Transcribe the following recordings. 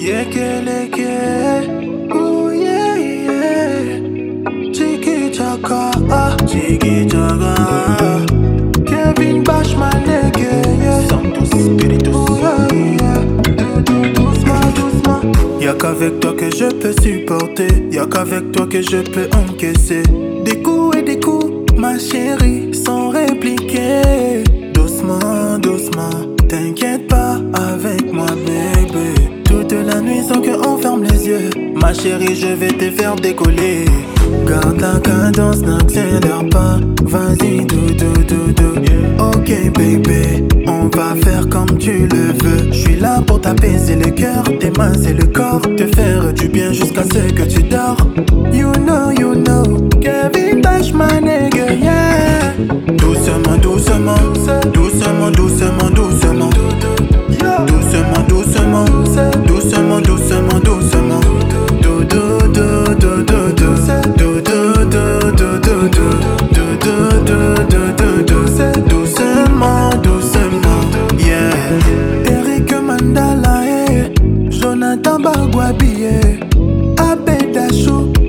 Yekeleke, ooh yeah yeah. Chiki chaka, chiki chaka. Kevin Bashman, yeah. Santos Spiritus, ooh yeah yeah. Doucement, doucement. Y'a qu'avec toi que je peux supporter. Y'a qu'avec toi que je peux encaisser des coups et des coups, ma chérie, sans répliquer. Doucement, doucement. T'inquiète pas avec moi, baby. Toute la nuit sans qu'on ferme les yeux. Ma chérie, je vais te faire décoller. Garde la cadence, n'accélère pas. Vas-y, doudou. Ok, baby, on va faire comme tu le veux. Je suis là pour t'apaiser le cœur, tes mains et le corps. Te faire du bien jusqu'à ce que tu dors. You know, Kevin Bashman, nigga, yeah. Doucement, doucement, doucement, doucement, doucement. Doucement, doucement, doucement, doucement, doucement. Do do do do do do do do do do do do do do do. Doucement, doucement, yeah. Eric Mandala, Jonathan Bagwabi, Abedachou,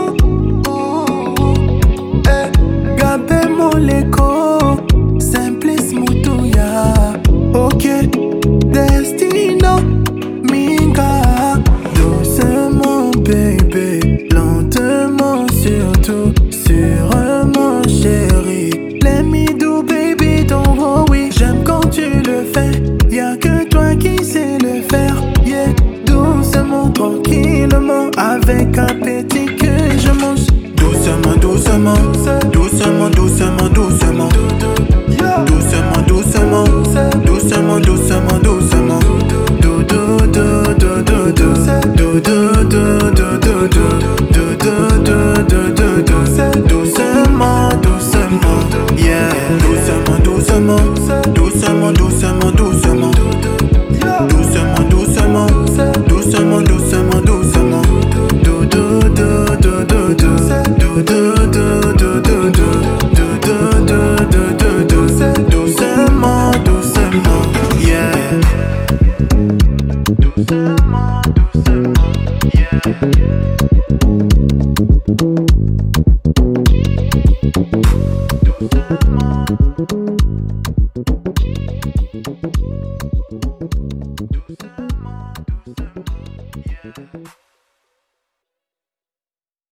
Gabé Moleko, Simplice Moutouya. Ok, Destino, Minga. Doucement, baby, lentement surtout, sûrement, chérie. Let me do, baby, don't worry. J'aime quand tu le fais, y'a que toi qui sais le faire. Yeah, doucement, tranquillement, avec appétit que je mange. Doucement, doucement, doucement, doucement, doucement. Doucement, doucement, doucement, doucement, doucement. Do do do do do do do do do do do do. Doucement, doucement, yeah. Doucement, doucement, doucement, doucement, doucement.